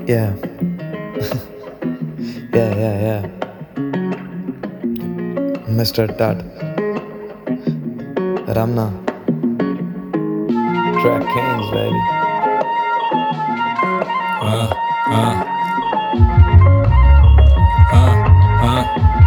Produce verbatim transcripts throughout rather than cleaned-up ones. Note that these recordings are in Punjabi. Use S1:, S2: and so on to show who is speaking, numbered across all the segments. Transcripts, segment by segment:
S1: Yeah. Yeah, yeah, yeah. Mister Tat. Ramna. Track Kings, baby.
S2: Uh, uh. Uh, uh.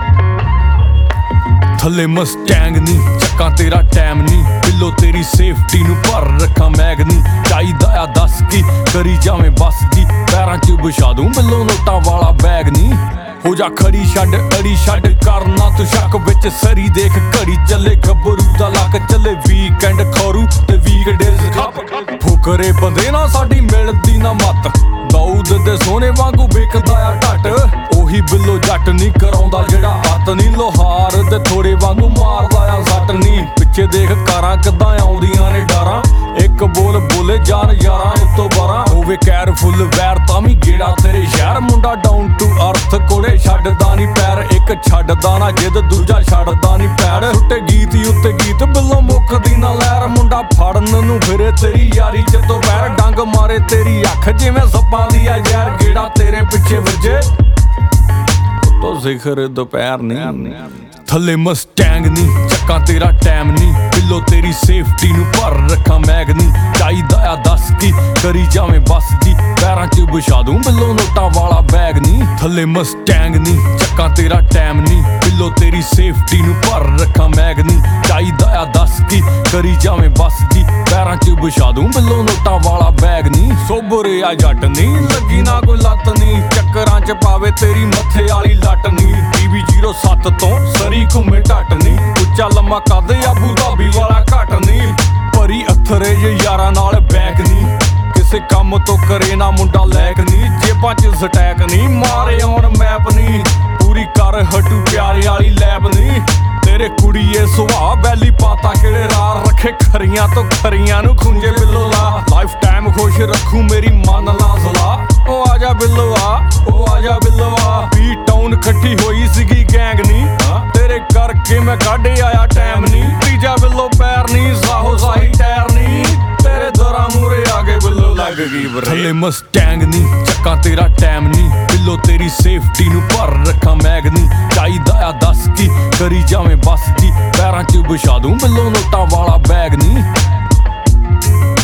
S2: ਥੱਲੇ ਮਸਟੈਂਗ ਨੀ ਚੱਕਾਂ ਤੇਰਾ ਟਾਈਮ ਨੀ ਬਿੱਲੋ ਤੇਰੀ ਸੇਫਟੀ ਨੂੰ ਭਰ ਰੱਖਾਂ ਮੈਗ ਨੀ ਚਾਹੀਦਾ ਆ ਦੱਸ ਕੀ ਕਰੀ ਜਾਵੇਂ ਬੱਸ ਦੀ ਪੈਰਾਂ 'ਚ ਵਿਛਾ ਦੂੰ ਬਿੱਲੋ ਨੋਟਾਂ ਵਾਲਾ ਬੈਗ ਨੀ ਹੋ ਜਾ ਖੜੀ ਛੱਡ ਅੜੀ ਛੱਡ ਕਰਨਾ ਤੂੰ ਸ਼ੱਕ ਵਿੱਚ ਸਰੀ ਦੇਖ ਘੜੀ ਚੱਲੇ ਗੱਭਰੂ ਦਾ ਲੱਕ ਚੱਲੇ ਵੀਕਐਂਡ ਖੌਰੂ ਤੇ ਵੀਕਡੇਜ਼ ਖੱਪ ਫੁਕਰੇ ਬੰਦੇ ਨਾ ਸਾਡੀ ਮਿਲਦੀ ਨਾ ਮੱਤ ਦਾਊਦ ਦੇ ਸੋਨੇ ਵਾਂਗੂ ਵਿਕਦਾ ਆ ਢੱਟ ਉਹੀ ਬਿੱਲੋ ਜੱਟ ਨਹੀਂ ਕਰਾਉਂਦਾ ਜਿਹੜਾ ਹੱਥ ਨਹੀਂ ਲੋਹਾਰ ਤੇ ਥੋੜੇ ਵਾਂਗੂ ਮਾਰਦਾ ਆ ਸੱਟ ਨਹੀਂ ਪਿੱਛੇ ਦੇਖ ਕਾਰਾਂ ਕਿੱਦਾਂ ਆਉਂਦੀਆਂ ਨੇ ਡਾਰਾਂ ਇੱਕ ਬੋਲ ਬੋਲੇ ਜਾਨ ਯਾਰਾਂ ਉੱਤੋਂ ਬਾਰਾਂ ਹੋਵੇ ਕੈਰਫੁੱਲ ਵੈਰ ਤਾਂ ਵੀ ਗੇੜਾ ਤੇਰੇ ਸ਼ਹਿਰ ਮੁੰਡਾ ਡਾਊਨ ਟੂ ਅਰਥ ਕੋਲੇ ਛੱਡਦਾ ਨਹੀਂ ਪੈਰ ਇੱਕ ਛੱਡਦਾ ਨਾ ਜਿੱਦ ਦੂਜਾ ਛੱਡਦਾ ਨਹੀਂ ਪੈਰ ਟੁੱਟੇ ਗੀਤ ਹੀ ਉੱਤੇ ਗੀਤ ਬਿੱਲੋ ਮੁੱਕਦੀ ਨਾ ਲਹਿਰ ਮੁੰਡਾ ਫੜਨ ਨੂੰ ਫਿਰੇ ਤੇਰੀ ਯਾਰੀ ਚ ਤੋਂ ਪੈਰ ਡੰਗ ਮਾਰੇ ਤੇਰੀ ਅੱਖ ਜਿਵੇਂ ਸੱਪਾਂ ਦੀ ਆ ਜ਼ਹਿਰ ਗੇੜਾ ਤੇਰੇ ਪਿੱਛੇ ਵੱਜੇ ਉੱਤੋਂ ਸਿਖਰ ਦੁਪਹਿਰ ਨਹੀਂ ਥੱਲੇ ਮਸਟੈਂਗ ਨੀ ਚੱਕਾਂ ਤੇਰਾ ਟਾਈਮ ਨੀ ਬਿੱਲੋ ਤੇਰੀ ਸੇਫਟੀ ਨੂੰ ਭਰ ਰੱਖਾਂ ਮੈਗ ਨੀ ਚਾਹੀਦਾ ਆ ਦੱਸ ਕੀ ਕਰੀ ਜਾਵੇਂ ਬੱਸ ਦੀ ਪੈਰਾਂ 'ਚ ਵਿਛਾ ਦੂੰ ਬਿੱਲੋ ਨੋਟਾਂ ਵਾਲਾ ਬੈਗ ਨੀ ਥੱਲੇ ਮਸਟੈਂਗ ਨੀ ਚੱਕਾਂ ਤੇਰਾ ਟਾਈਮ ਨੀ ਬਿੱਲੋ ਤੇਰੀ ਸੇਫਟੀ ਨੂੰ ਭਰ ਰੱਖਾਂ ਮੈਗ ਨੀ ਚਾਹੀਦਾ ਆ ਦੱਸ ਕੀ ਕਰੀ ਜਾਵੇਂ ਬੱਸ ਦੀ ਪੈਰਾਂ 'ਚ ਵਿਛਾ ਦੂੰ ਬਿੱਲੋ ਨੋਟਾਂ ਵਾਲਾ ਬੈਗ ਨੀ ਸੋਬਰੇ ਆ ਜੱਟ ਨੀ ਲੱਗੀ ਨਾ ਕੋਈ ਲੱਤ ਨੀ ਚੱਕਰਾਂ 'ਚ ਪਾਵੇ ਤੇਰੀ ਮੱਥੇ ਵਾਲੀ ਲੱਟ ਨੀ ਟੀਵੀ ਜ਼ੀਰੋ ਸੱਤ ਤੋਂ ਸਰੀ ਘੁੰਮੇ ਢੱਟ ਨੀ ਉੱਚਾ ਲੰਮਾ ਕੱਦ ਆਬੂ ਧਾਬੀ ਵਾਲਾ ਘੱਟ ਨੀ ਭਰੀ ਅਥਰੇ ਜੇ ਯਾਰਾਂ ਨਾਲ ਬੈਕ ਨੀ ਕਿਸੇ ਕੰਮ ਤੋਂ ਕਰੇ ਨਾ ਮੁੰਡਾ ਲੈਕ ਨੀ ਜੇਬਾਂ 'ਚ ਸਟੈਕ ਨੀ ਮਾਰੇ ਆਉਣ ਮੈਪ ਨੀ ਪੂਰੀ ਕਰ ਹਟੂ ਪਿਆਰੇ ਵਾਲੀ ਲੈਬ ਨੀ ਤੇਰੇ ਕੁੜੀਏ ਸੁਭਾਅ ਬੈਲੀ ਪਾਤਾ ਕਿਹੜੇ ਰਾਰ ਰੱਖੇ ਖਰੀਆਂ ਤੋਂ ਖਰੀਆਂ ਨੂੰ ਖੁੰਝੇ ਬਿੱਲੋ ਲਾ ਲਾਈਫ ਟਾਈਮ ਖੁਸ਼ ਰੱਖੂ ਮੇਰੀ ਮੰਨ ਲਾ ਸਲਾਹ ਉਹ ਆਜਾ ਬਿੱਲੋ ਆ ਉਹ ਆਜਾ ਬਿੱਲੋ ਆ ਬੀ ਟਾਊਨ ਇਕੱਠੀ ਹੋਈ ਸੀਗੀ ਗੈਂਗ ਨੀ ਤੇਰੇ ਕਰਕੇ ਮੈਂ ਕੱਢ ਆਇਆ ਟਾਈਮ ਨੀ ਤੀਜਾ ਬਿੱਲੋ ਪੈਰ ਨੀ ਸਾਹੋ ਸਾਹੀ ਟਾਇਰ ਨੀ ਤੇਰੇ ਦਰਾਂ ਮੂਰੇ ਆ ਕੇ ਬਿੱਲੋ ਲੱਗ ਗਈ ਬਰੇ ਥੱਲੇ ਮਸਟੈਂਗ ਨੀ ਚੱਕਾਂ ਤੇਰਾ ਟਾਈਮ ਨੀ ਬਿੱਲੋ ਤੇਰੀ ਸੇਫਟੀ ਨੂੰ ਭਰ ਰੱਖਾਂ ਮੈਗ ਨੀ ਚਾਹੀਦਾ ਆ ਦੱਸ ਕੀ ਕਰੀ ਜਾਵੇਂ ਬੱਸ ਦੀ ਪੈਰਾਂ 'ਚ ਵਿਛਾ ਦੂੰ ਬਿੱਲੋ ਨੋਟਾਂ ਵਾਲਾ ਬੈਗ ਨੀ